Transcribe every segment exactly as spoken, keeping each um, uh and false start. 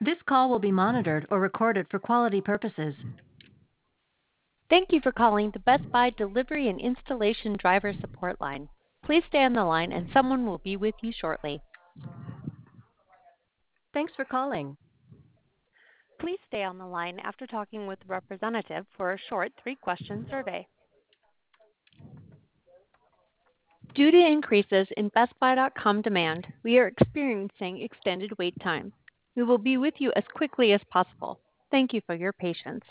This call will be monitored or recorded for quality purposes. Thank you for calling the Best Buy Delivery and Installation Driver Support Line. Please stay on the line and someone will be with you shortly. Thanks for calling. Please stay on the line after talking with the representative for a short three-question survey. Due to increases in Best Buy dot com demand, we are experiencing extended wait time. We will be with you as quickly as possible. Thank you for your patience.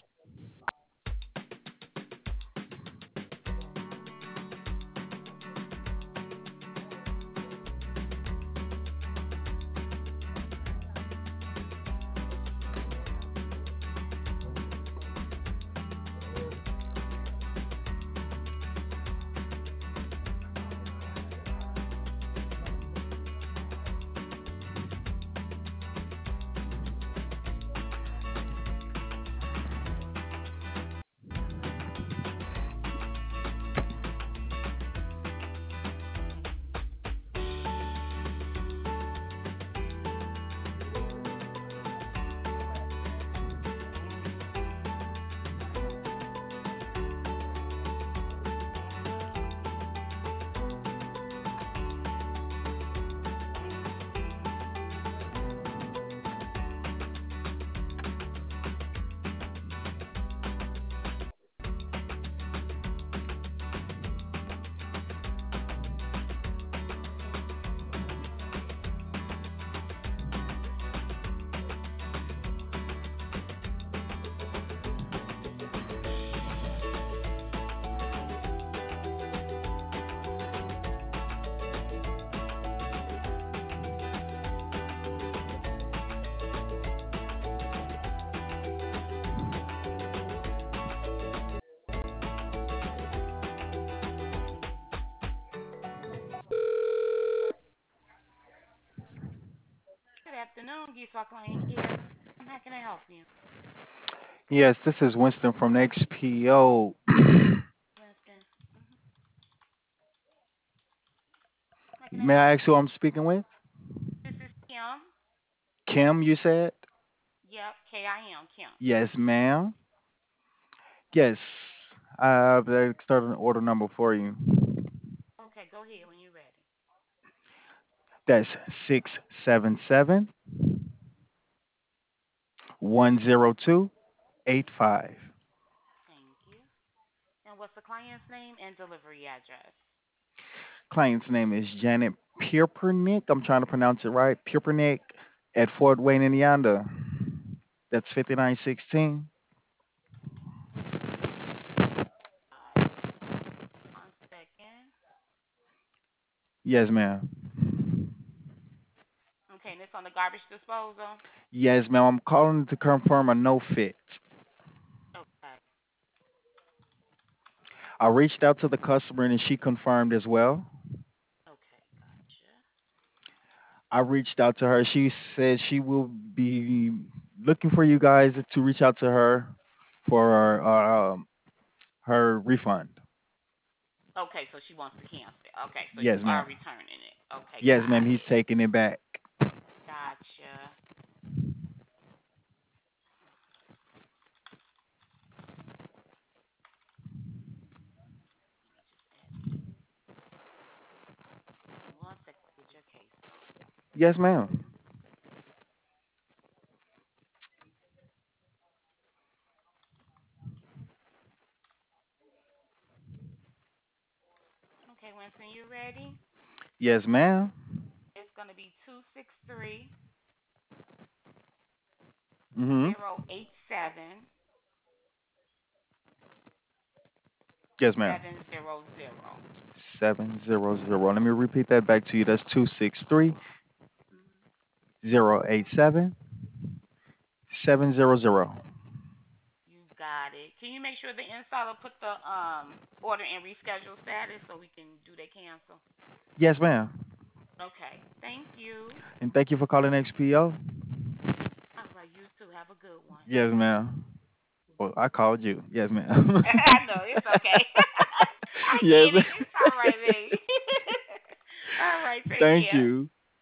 Good afternoon, Geese Walk Lane here. How can I help you? Yes, this is Winston from X P O. Winston. Mm-hmm. How can I May help I you? ask who I'm speaking with? This is Kim. Kim, you said? Yep, K I M, Kim. Yes, ma'am. Yes. I've uh, started an order number for you. Okay, go ahead when you're ready. That's six seven seven one zero two eight five. Thank you. And what's the client's name and delivery address? Client's name is Janet Pierpernick. I'm trying to pronounce it right. Pierpernick at Fort Wayne, Indiana. That's fifty-nine sixteen. Got it. One second. Yes, ma'am. Okay, and it's on the garbage disposal? Yes, ma'am. I'm calling to confirm a no fit. Okay. I reached out to the customer and she confirmed as well. Okay, gotcha. I reached out to her. She said she will be looking for you guys to reach out to her for her, uh, um, her refund. Okay, so she wants to cancel it. Okay, so Yes, you are ma'am. returning it. Okay, Yes, ma'am. got He's it. taking it back. Gotcha. Let me just add this. One second, I'll get your case up. Yes, ma'am. Okay, Winston, you ready? Yes, ma'am. It's going to be two six three Mhm. zero eight seven Yes, ma'am. seven zero zero. Seven zero zero. Let me repeat that back to you. That's two six three Mm-hmm. zero eight seven seven zero zero. You got it. Can you make sure the installer put the um order in reschedule status so we can do the cancel? Yes, ma'am. Okay. Thank you. And thank you for calling X P O. All right, you too. Have a good one. Yes, ma'am. Well, I called you. Yes, ma'am. I know it's okay. I Yes. get it. It's all right, baby. All right, take Thank care. you.